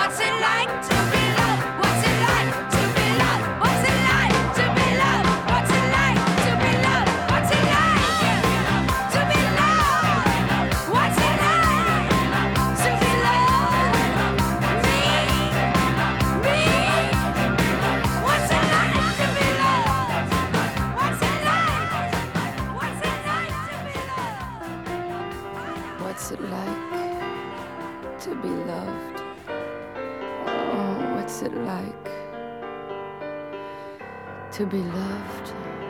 What's it like to be loved? What's it like to be loved? What's it like to be loved? What's it like to be loved? What's it like to be loved? What's it like to be loved? Me. What's it like to be loved? What's it like? What's it like to be loved? What's it like to be loved? Oh, what's it like to be loved?